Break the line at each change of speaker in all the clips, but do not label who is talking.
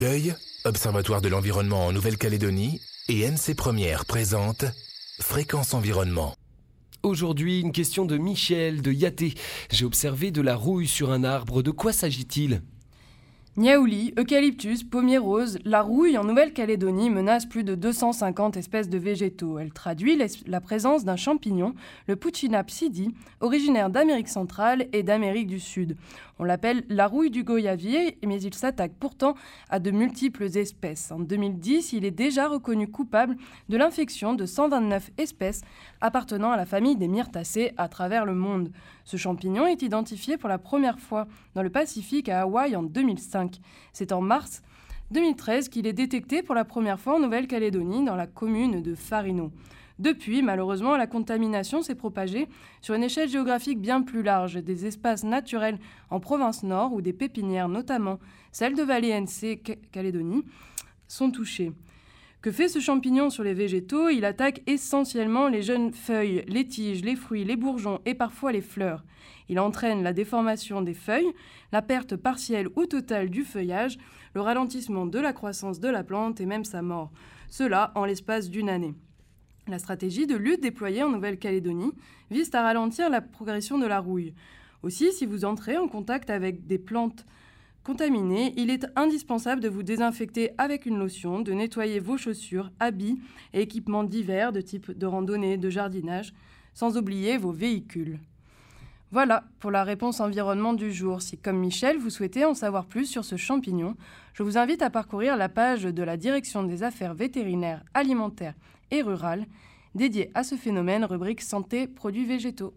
L'œil, Observatoire de l'environnement en Nouvelle-Calédonie, et NC Première présente Fréquence Environnement.
Aujourd'hui, une question de Michel de Yaté. J'ai observé de la rouille sur un arbre. De quoi s'agit-il ?
Niaouli, eucalyptus, pommier rose, la rouille en Nouvelle-Calédonie menace plus de 250 espèces de végétaux. Elle traduit la présence d'un champignon, le Puccina psidi, originaire d'Amérique centrale et d'Amérique du Sud. On l'appelle la rouille du goyavier, mais il s'attaque pourtant à de multiples espèces. En 2010, il est déjà reconnu coupable de l'infection de 129 espèces appartenant à la famille des myrtacées à travers le monde. Ce champignon est identifié pour la première fois dans le Pacifique à Hawaï en 2005. C'est en mars 2013 qu'il est détecté pour la première fois en Nouvelle-Calédonie dans la commune de Farino. Depuis, malheureusement, la contamination s'est propagée sur une échelle géographique bien plus large. Des espaces naturels en province nord ou des pépinières, notamment celles de Vallée NC Calédonie, sont touchées. Que fait ce champignon sur les végétaux ? Il attaque essentiellement les jeunes feuilles, les tiges, les fruits, les bourgeons et parfois les fleurs. Il entraîne la déformation des feuilles, la perte partielle ou totale du feuillage, le ralentissement de la croissance de la plante et même sa mort. Cela en l'espace d'une année. La stratégie de lutte déployée en Nouvelle-Calédonie vise à ralentir la progression de la rouille. Aussi, si vous entrez en contact avec des plantes contaminées, il est indispensable de vous désinfecter avec une lotion, de nettoyer vos chaussures, habits et équipements divers de type de randonnée, de jardinage, sans oublier vos véhicules. Voilà pour la réponse environnement du jour. Si, comme Michel, vous souhaitez en savoir plus sur ce champignon, je vous invite à parcourir la page de la Direction des affaires vétérinaires, alimentaires et rurales dédiée à ce phénomène, rubrique santé, produits végétaux.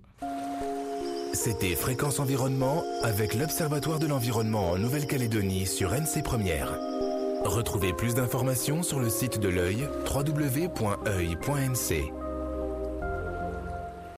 C'était Fréquence Environnement avec l'Observatoire de l'environnement en Nouvelle-Calédonie sur NC Première. Retrouvez plus d'informations sur le site de l'œil www.oeil.nc.